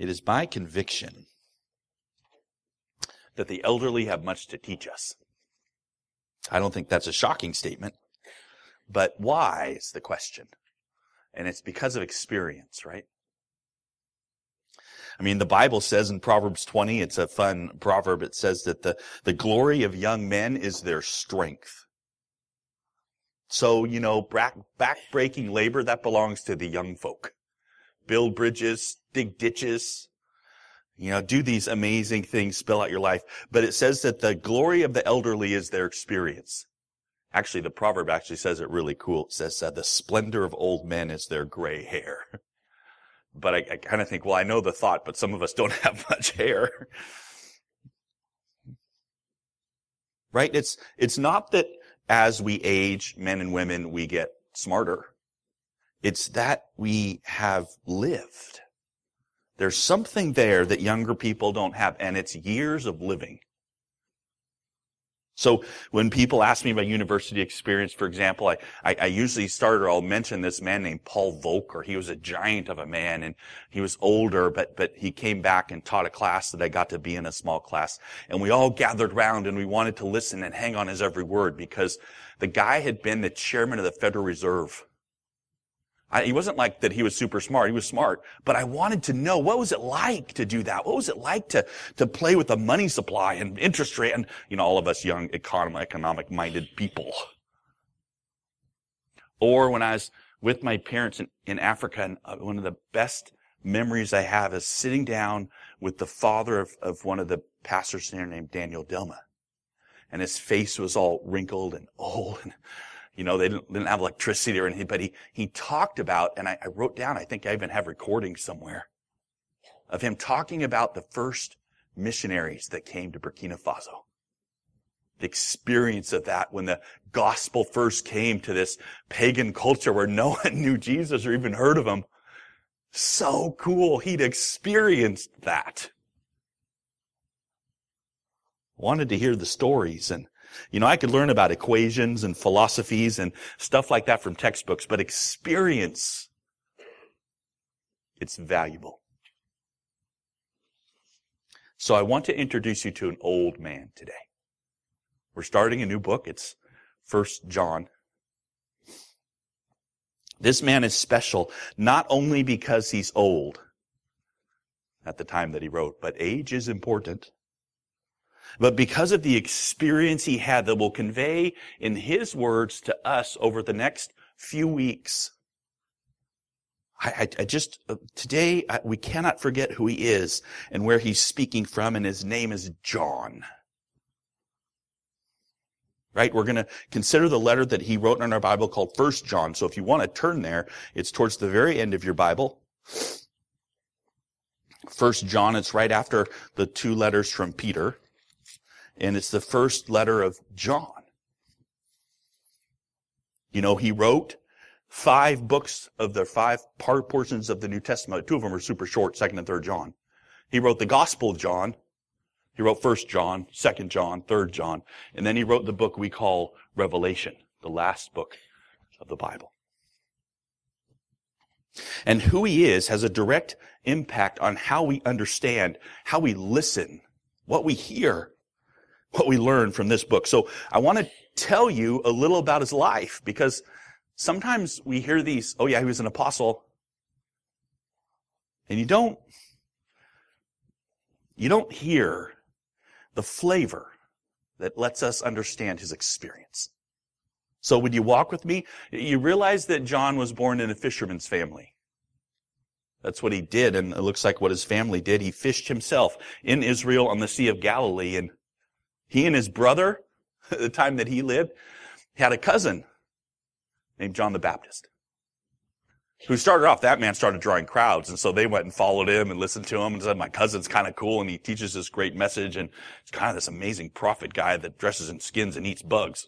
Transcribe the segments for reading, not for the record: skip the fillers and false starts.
It is my conviction that the elderly have much to teach us. I don't think that's a shocking statement, but why is the question? And it's because of experience, right? I mean, the Bible says in Proverbs 20, it's a fun proverb, it says that the glory of young men is their strength. So, back-breaking labor, that belongs to the young folk. Build bridges, dig ditches, do these amazing things, spell out your life. But it says that the glory of the elderly is their experience. Actually, the proverb actually says it really cool. It says, the splendor of old men is their gray hair. But I kind of think, well, I know the thought, but some of us don't have much hair. Right? It's not that as we age, men and women, we get smarter. It's that we have lived. There's something there that younger people don't have, and it's years of living. So when people ask me about university experience, for example, I usually start or I'll mention this man named Paul Volcker. He was a giant of a man, and he was older, but he came back and taught a class that I got to be in, a small class. And we all gathered around and we wanted to listen and hang on his every word, because the guy had been the chairman of the Federal Reserve. He wasn't like that he was super smart. He was smart. But I wanted to know, what was it like to do that? What was it like to play with the money supply and interest rate and, all of us young economic-minded people. Or when I was with my parents in Africa, and one of the best memories I have is sitting down with the father of one of the pastors there named Daniel Dilma. And his face was all wrinkled and old, and they didn't have electricity or anything, but he talked about, and I wrote down, I think I even have recordings somewhere, of him talking about the first missionaries that came to Burkina Faso. The experience of that when the gospel first came to this pagan culture where no one knew Jesus or even heard of him. So cool. He'd experienced that. Wanted to hear the stories, and I could learn about equations and philosophies and stuff like that from textbooks, but experience, it's valuable. So I want to introduce you to an old man today. We're starting a new book. It's 1 John. This man is special, not only because he's old at the time that he wrote, but age is important. But because of the experience he had that will convey in his words to us over the next few weeks. Today, we cannot forget who he is and where he's speaking from, and his name is John. Right? We're going to consider the letter that he wrote in our Bible called 1 John. So if you want to turn there, it's towards the very end of your Bible. 1 John, it's right after the two letters from Peter. And it's the first letter of John. He wrote 5 books of the 5 portions of the New Testament. 2 of them are super short, 2nd and 3rd John. He wrote the Gospel of John. He wrote 1 John, 2 John, 3 John. And then he wrote the book we call Revelation, the last book of the Bible. And who he is has a direct impact on how we understand, how we listen, what we hear, what we learn from this book. So I want to tell you a little about his life, because sometimes we hear these, oh yeah, he was an apostle. And you don't hear the flavor that lets us understand his experience. So would you walk with me? You realize that John was born in a fisherman's family. That's what he did, and it looks like what his family did. He fished himself in Israel on the Sea of Galilee, and he and his brother, at the time that he lived, had a cousin named John the Baptist, who started off, that man started drawing crowds, and so they went and followed him and listened to him and said, my cousin's kind of cool, and he teaches this great message, and it's kind of this amazing prophet guy that dresses in skins and eats bugs.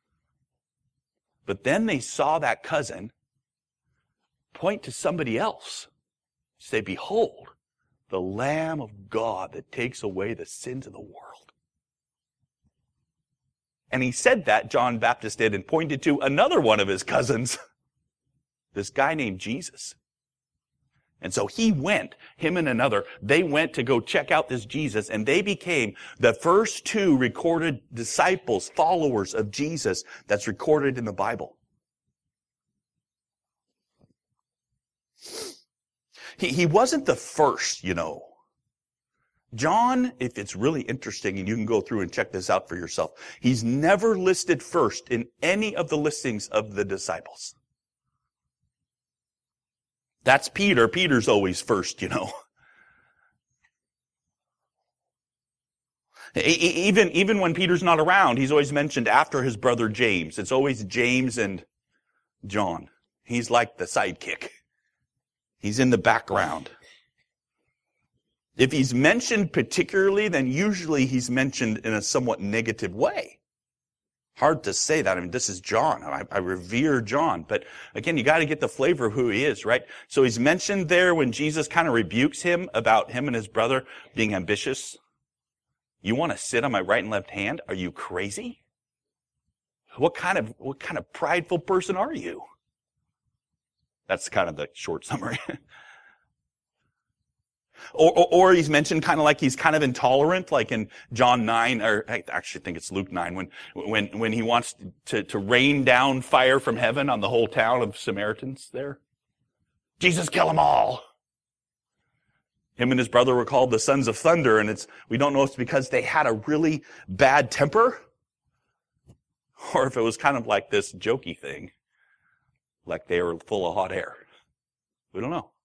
But then they saw that cousin point to somebody else. Say, behold, the Lamb of God that takes away the sins of the world. And he said that, John Baptist did, and pointed to another one of his cousins, this guy named Jesus. And so he went, him and another, they went to go check out this Jesus, and they became the first two recorded disciples, followers of Jesus that's recorded in the Bible. He wasn't the first, you know. John, if it's really interesting, and you can go through and check this out for yourself, he's never listed first in any of the listings of the disciples. That's Peter. Peter's always first, you know. Even when Peter's not around, he's always mentioned after his brother James. It's always James and John. He's like the sidekick. He's in the background. If he's mentioned particularly, then usually he's mentioned in a somewhat negative way. Hard to say that. I mean, this is John. I revere John. But again, you got to get the flavor of who he is, right? So he's mentioned there when Jesus kind of rebukes him about him and his brother being ambitious. You want to sit on my right and left hand? Are you crazy? What kind of prideful person are you? That's kind of the short summary. Or he's mentioned kind of like he's kind of intolerant, like in John 9, or I actually think it's Luke 9, when he wants to rain down fire from heaven on the whole town of Samaritans there. Jesus, kill them all. Him and his brother were called the sons of thunder, and we don't know if it's because they had a really bad temper, or if it was kind of like this jokey thing, like they were full of hot air. We don't know.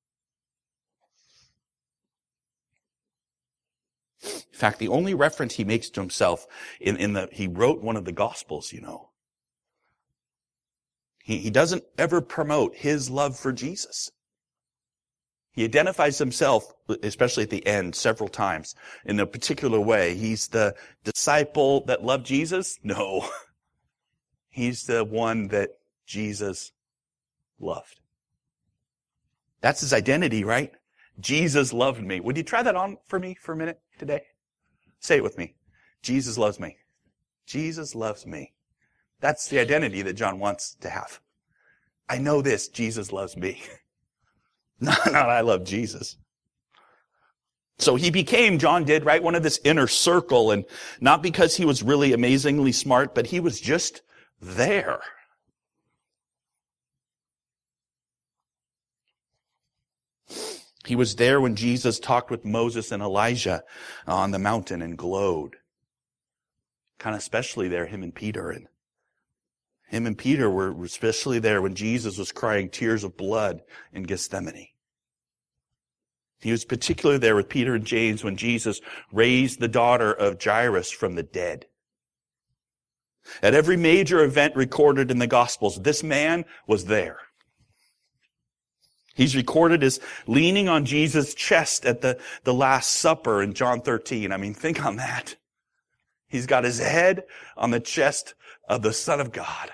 In fact, the only reference he makes to himself he wrote one of the Gospels, you know. He doesn't ever promote his love for Jesus. He identifies himself, especially at the end, several times in a particular way. He's the disciple that loved Jesus? No. He's the one that Jesus loved. That's his identity, right? Jesus loved me. Would you try that on for me for a minute today? Say it with me. Jesus loves me. Jesus loves me. That's the identity that John wants to have. I know this. Jesus loves me. Not I love Jesus. So John did, right, one of this inner circle, and not because he was really amazingly smart, but he was just there. He was there when Jesus talked with Moses and Elijah on the mountain and glowed. Kind of especially there, him and Peter. And him and Peter were especially there when Jesus was crying tears of blood in Gethsemane. He was particularly there with Peter and James when Jesus raised the daughter of Jairus from the dead. At every major event recorded in the Gospels, this man was there. He's recorded as leaning on Jesus' chest at the Last Supper in John 13. I mean, think on that. He's got his head on the chest of the Son of God.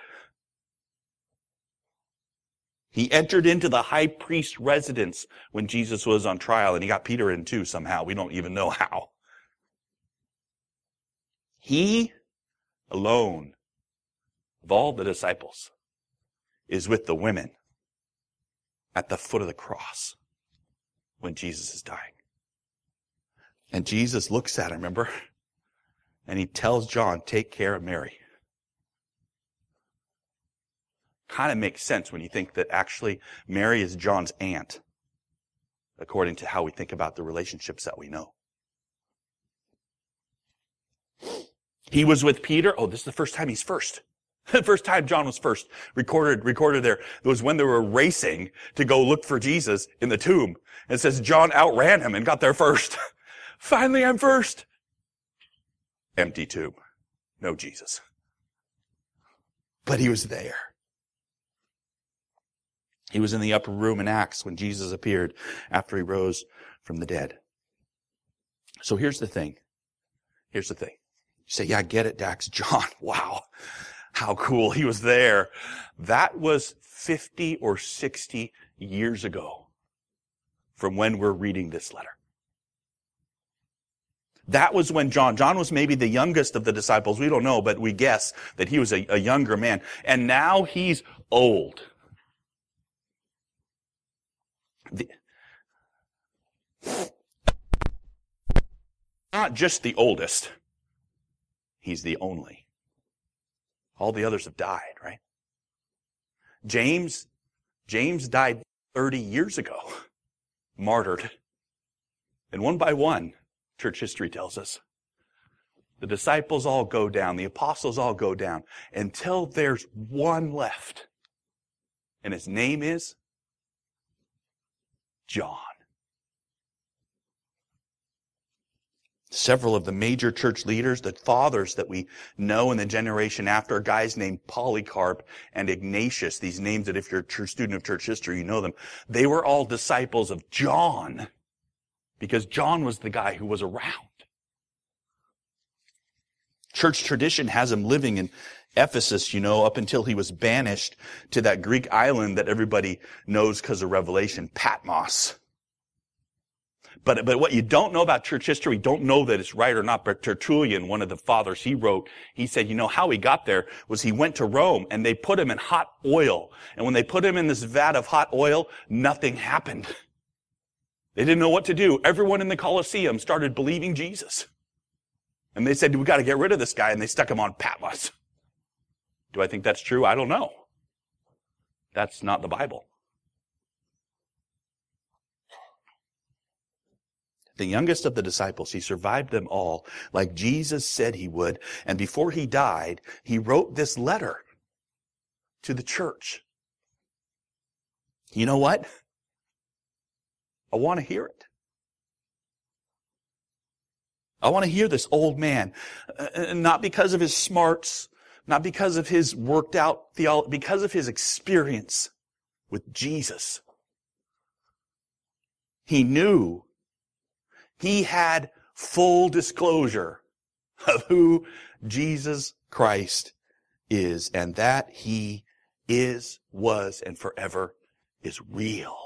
He entered into the high priest's residence when Jesus was on trial, and he got Peter in too somehow. We don't even know how. He alone, of all the disciples, is with the women at the foot of the cross when Jesus is dying. And Jesus looks at him, remember? And he tells John, take care of Mary. Kind of makes sense when you think that actually Mary is John's aunt, according to how we think about the relationships that we know. He was with Peter. Oh, this is the first time he's first. The first time John was first recorded there was when they were racing to go look for Jesus in the tomb. And it says John outran him and got there first. Finally, I'm first. Empty tomb. No Jesus. But he was there. He was in the upper room in Acts when Jesus appeared after he rose from the dead. So here's the thing. You say, yeah, I get it, Dax. John, wow. How cool. He was there. That was 50 or 60 years ago from when we're reading this letter. That was when John was maybe the youngest of the disciples. We don't know, but we guess that he was a younger man. And now he's old. Not just the oldest. He's the only. All the others have died, right? James died 30 years ago, martyred. And one by one, church history tells us, the disciples all go down, the apostles all go down, until there's one left. And his name is John. Several of the major church leaders, the fathers that we know in the generation after, guys named Polycarp and Ignatius, these names that if you're a student of church history, you know them. They were all disciples of John because John was the guy who was around. Church tradition has him living in Ephesus, up until he was banished to that Greek island that everybody knows because of Revelation, Patmos. But what you don't know about church history, don't know that it's right or not, but Tertullian, one of the fathers, he said, how he got there was he went to Rome and they put him in hot oil. And when they put him in this vat of hot oil, nothing happened. They didn't know what to do. Everyone in the Colosseum started believing Jesus. And they said, we got to get rid of this guy, and they stuck him on Patmos. Do I think that's true? I don't know. That's not the Bible. The youngest of the disciples, he survived them all like Jesus said he would. And before he died, he wrote this letter to the church. You know what? I want to hear it. I want to hear this old man, not because of his smarts, not because of his worked out theology, because of his experience with Jesus. He knew he had full disclosure of who Jesus Christ is, and that he is, was, and forever is real.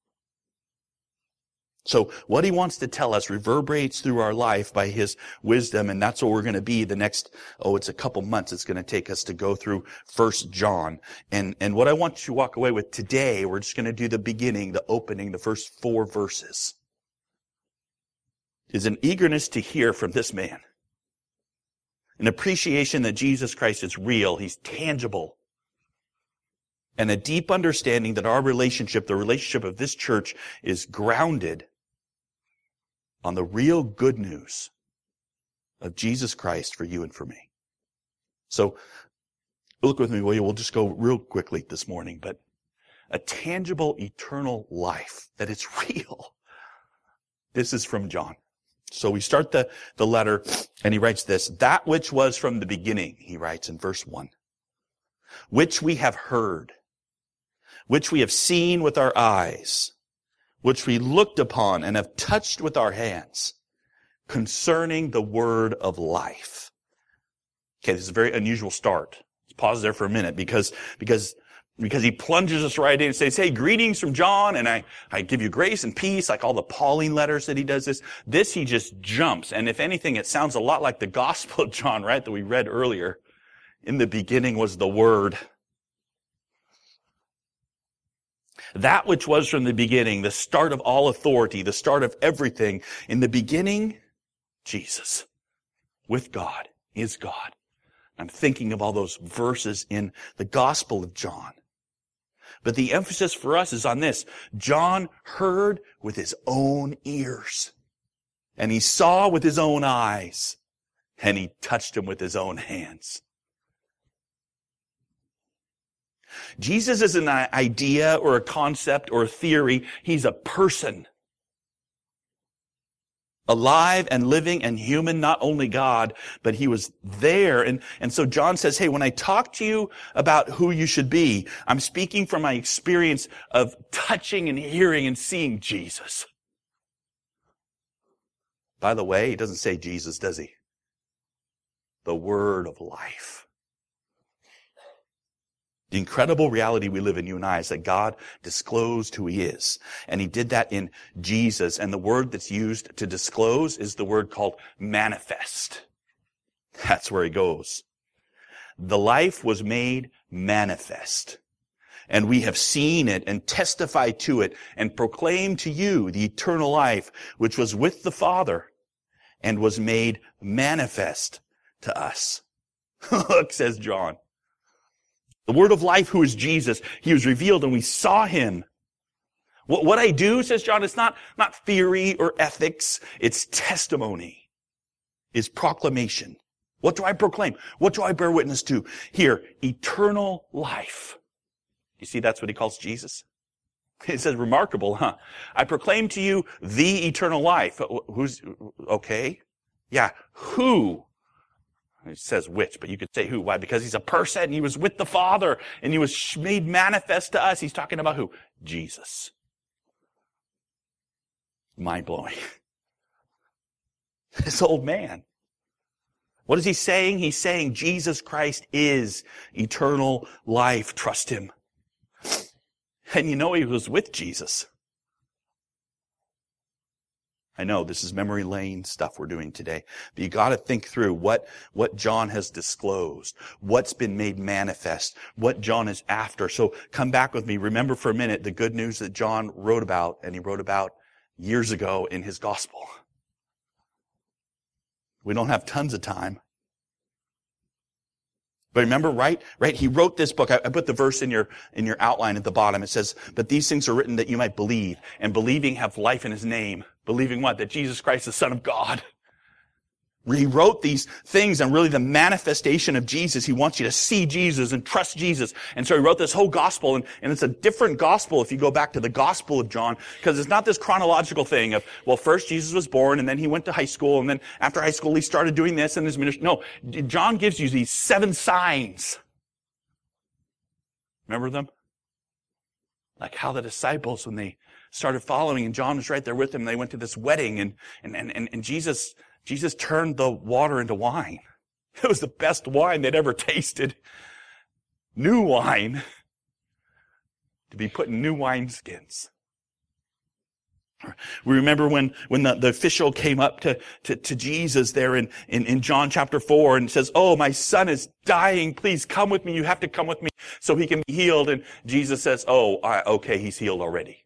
So what he wants to tell us reverberates through our life by his wisdom, and that's what we're going to be the next, it's a couple months it's going to take us to go through 1 John. And what I want you to walk away with today, we're just going to do the beginning, the opening, the first 4 verses, is an eagerness to hear from this man. An appreciation that Jesus Christ is real, he's tangible. And a deep understanding that our relationship, the relationship of this church, is grounded on the real good news of Jesus Christ for you and for me. So, look with me, will you? We'll just go real quickly this morning, but a tangible, eternal life, that it's real. This is from John. So we start the letter, and he writes this, that which was from the beginning, he writes in verse 1, which we have heard, which we have seen with our eyes, which we looked upon and have touched with our hands, concerning the word of life. Okay, this is a very unusual start. Let's pause there for a minute because he plunges us right in and says, hey, greetings from John, and I give you grace and peace, like all the Pauline letters that he does this. This he just jumps, and if anything, it sounds a lot like the Gospel of John, right, that we read earlier. In the beginning was the Word. That which was from the beginning, the start of all authority, the start of everything. In the beginning, Jesus, with God, is God. I'm thinking of all those verses in the Gospel of John. But the emphasis for us is on this. John heard with his own ears, and he saw with his own eyes, and he touched him with his own hands. Jesus is an idea or a concept or a theory. He's a person. Alive and living and human, not only God, but he was there. And so John says, hey, when I talk to you about who you should be, I'm speaking from my experience of touching and hearing and seeing Jesus. By the way, he doesn't say Jesus, does he? The word of life. The incredible reality we live in, you and I, is that God disclosed who he is. And he did that in Jesus. And the word that's used to disclose is the word called manifest. That's where he goes. The life was made manifest. And we have seen it and testified to it and proclaimed to you the eternal life which was with the Father and was made manifest to us. Look, says John. The word of life, who is Jesus, he was revealed and we saw him. What I do, says John, it's not theory or ethics. It's testimony. It's proclamation. What do I proclaim? What do I bear witness to? Here, eternal life. You see, that's what he calls Jesus. It says, remarkable, huh? I proclaim to you the eternal life. Who's, okay. Yeah, who? It says which, but you could say who. Why? Because he's a person. He was with the Father, and he was made manifest to us. He's talking about who? Jesus. Mind-blowing. This old man. What is he saying? He's saying Jesus Christ is eternal life. Trust him. And you know he was with Jesus. I know this is memory lane stuff we're doing today, but you got to think through what John has disclosed, what's been made manifest, what John is after. So come back with me. Remember for a minute the good news that John wrote about, and he wrote about years ago in his gospel. We don't have tons of time. But remember, right? He wrote this book. I put the verse in your outline at the bottom. It says, but these things are written that you might believe, and believing have life in his name. Believing what? That Jesus Christ is the Son of God. He wrote these things, and really the manifestation of Jesus. He wants you to see Jesus and trust Jesus. And so he wrote this whole gospel, and it's a different gospel if you go back to the Gospel of John, because it's not this chronological thing of, well, first Jesus was born, and then he went to high school, and then after high school he started doing this and his ministry. No, John gives you these 7 signs. Remember them? Like how the disciples, when they started following, and John was right there with them, they went to this wedding, and Jesus turned the water into wine. It was the best wine they'd ever tasted. New wine. To be put in new wineskins. We remember when the official came up to Jesus there in John chapter 4 and says, oh, my son is dying. Please come with me. You have to come with me so he can be healed. And Jesus says, okay, he's healed already.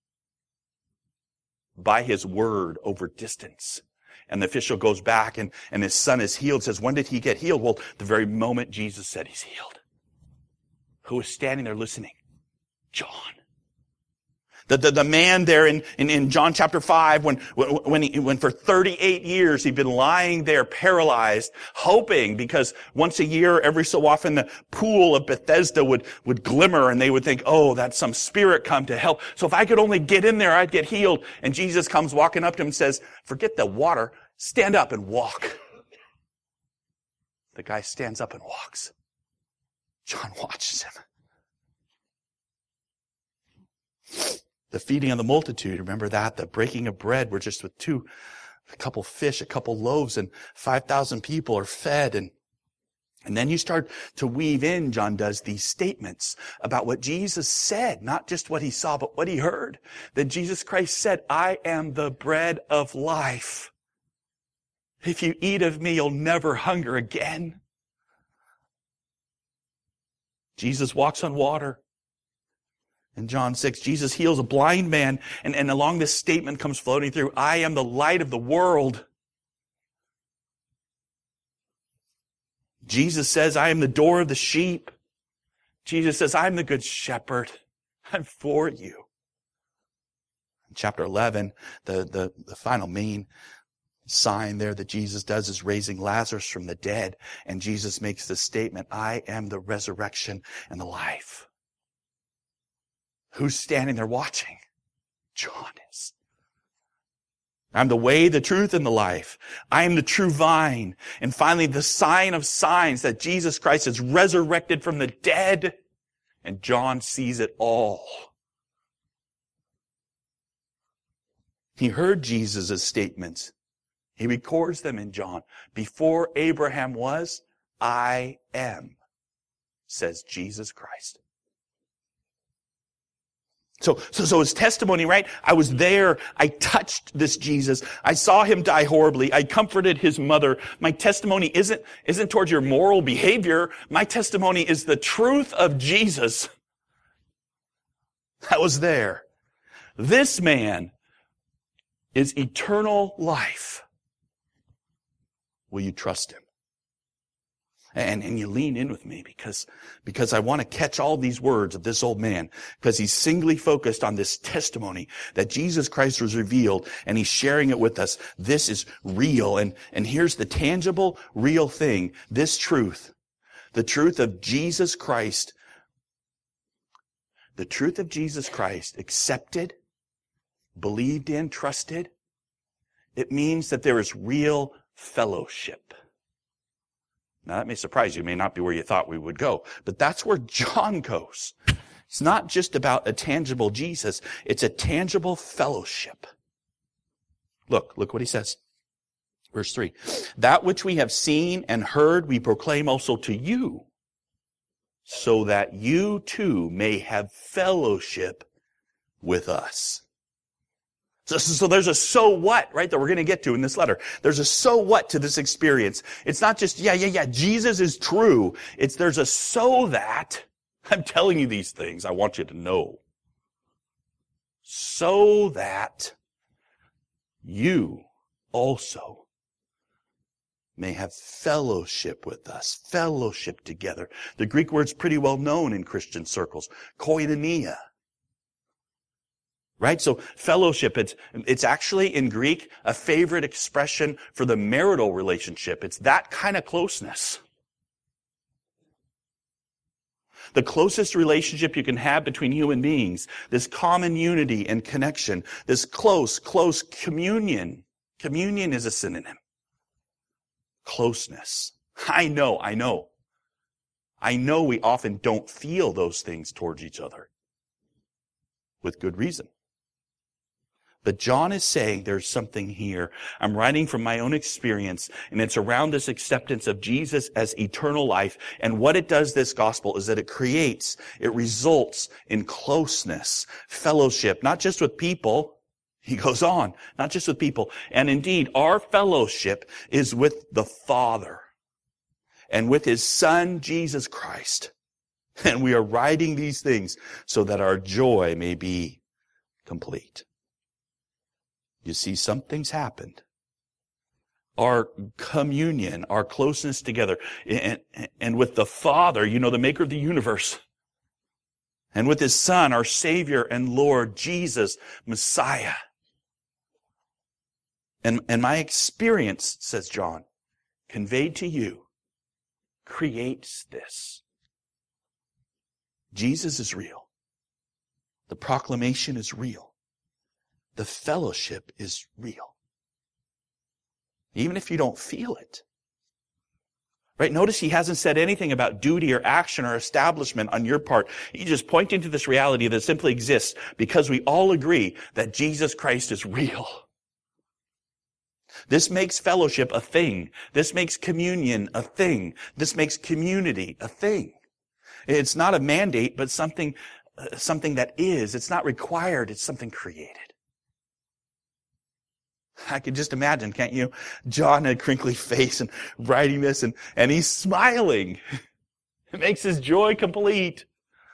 By his word over distance. And the official goes back and his son is healed. Says, when did he get healed? Well, the very moment Jesus said he's healed. Who was standing there listening? John. The man there in John chapter 5, when for 38 years he'd been lying there paralyzed, hoping, because once a year, every so often, the pool of Bethesda would glimmer, and they would think, oh, that's some spirit come to help. So if I could only get in there, I'd get healed. And Jesus comes walking up to him and says, forget the water, stand up and walk. The guy stands up and walks. John watches him. The feeding of the multitude, remember that? The breaking of bread were just with a couple fish, a couple loaves, and 5,000 people are fed. And then you start to weave in, John does, these statements about what Jesus said, not just what he saw, but what he heard. That Jesus Christ said, I am the bread of life. If you eat of me, you'll never hunger again. Jesus walks on water. In John 6, Jesus heals a blind man, and along this statement comes floating through, I am the light of the world. Jesus says, I am the door of the sheep. Jesus says, I'm the good shepherd. I'm for you. In chapter 11, the final main sign there that Jesus does is raising Lazarus from the dead, and Jesus makes this statement, I am the resurrection and the life. Who's standing there watching? John is. I'm the way, the truth, and the life. I am the true vine. And finally, the sign of signs that Jesus Christ is resurrected from the dead. And John sees it all. He heard Jesus' statements. He records them in John. Before Abraham was, I am, says Jesus Christ. So his testimony, right? I was there. I touched this Jesus. I saw him die horribly. I comforted his mother. My testimony isn't towards your moral behavior. My testimony is the truth of Jesus. that was there. This man is eternal life. Will you trust him? And you lean in with me because I want to catch all these words of this old man, because he's singly focused on this testimony that Jesus Christ was revealed, and he's sharing it with us. This is real. And here's the tangible, real thing. This truth, the truth of Jesus Christ, accepted, believed in, trusted, it means that there is real fellowship. Now that may surprise you. It may not be where you thought we would go, but that's where John goes. It's not just about a tangible Jesus. It's a tangible fellowship. Look what he says. Verse 3. That which we have seen and heard we proclaim also to you, so that you too may have fellowship with us. So there's a so what, right, that we're going to get to in this letter. There's a so what to this experience. It's not just, Jesus is true. There's a so that, I'm telling you these things, I want you to know. So that you also may have fellowship with us, fellowship together. The Greek word's pretty well known in Christian circles, koinonia. Right? So fellowship, it's actually in Greek a favorite expression for the marital relationship. It's that kind of closeness. The closest relationship you can have between human beings, this common unity and connection, this close communion. Communion is a synonym. Closeness. I know we often don't feel those things towards each other. With good reason. But John is saying there's something here. I'm writing from my own experience, and it's around this acceptance of Jesus as eternal life. And what it does, this gospel, is that it results in closeness, fellowship, not just with people. He goes on, not just with people. And indeed, our fellowship is with the Father and with His Son, Jesus Christ. And we are writing these things so that our joy may be complete. You see, something's happened. Our communion, our closeness together, and with the Father, the maker of the universe, and with His Son, our Savior and Lord, Jesus, Messiah. And my experience, says John, conveyed to you, creates this. Jesus is real. The proclamation is real. The fellowship is real. Even if you don't feel it. Right? Notice he hasn't said anything about duty or action or establishment on your part. He's just pointing to this reality that simply exists because we all agree that Jesus Christ is real. This makes fellowship a thing. This makes communion a thing. This makes community a thing. It's not a mandate, but something that is. It's not required. It's something created. I can just imagine, can't you? John had a crinkly face and writing this, and he's smiling. It makes his joy complete.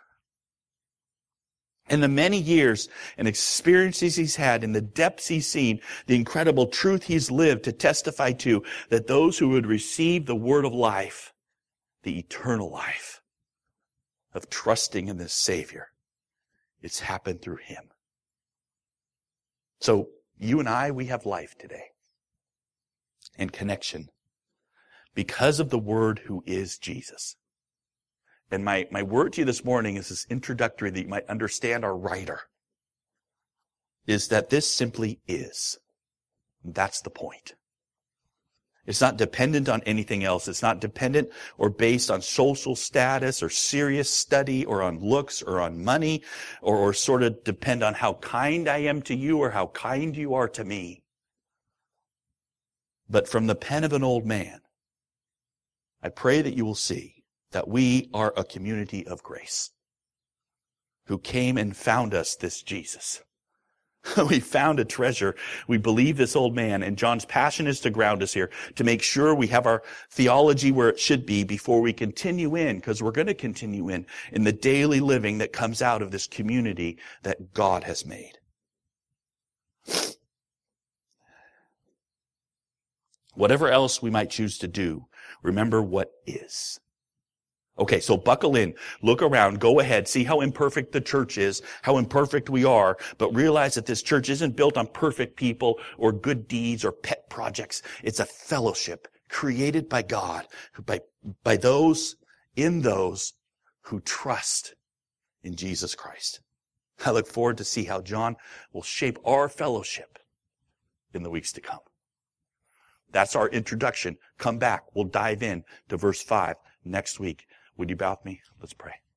In the many years and experiences he's had, in the depths he's seen, the incredible truth he's lived to testify to, that those who would receive the word of life, the eternal life of trusting in this Savior, it's happened through Him. So, you and I, we have life today and connection because of the Word who is Jesus. And my word to you this morning is this introductory that you might understand our writer, is that this simply is. That's the point. It's not dependent on anything else. It's not dependent or based on social status or serious study or on looks or on money or sort of depend on how kind I am to you or how kind you are to me. But from the pen of an old man, I pray that you will see that we are a community of grace who came and found us this Jesus. We found a treasure. We believe this old man, and John's passion is to ground us here, to make sure we have our theology where it should be before we continue in, because we're going to continue in the daily living that comes out of this community that God has made. Whatever else we might choose to do, remember what is. Okay, so buckle in, look around, go ahead, see how imperfect the church is, how imperfect we are, but realize that this church isn't built on perfect people or good deeds or pet projects. It's a fellowship created by God, by those who trust in Jesus Christ. I look forward to see how John will shape our fellowship in the weeks to come. That's our introduction. Come back. We'll dive in to verse 5 next week. Would you bow with me? Let's pray.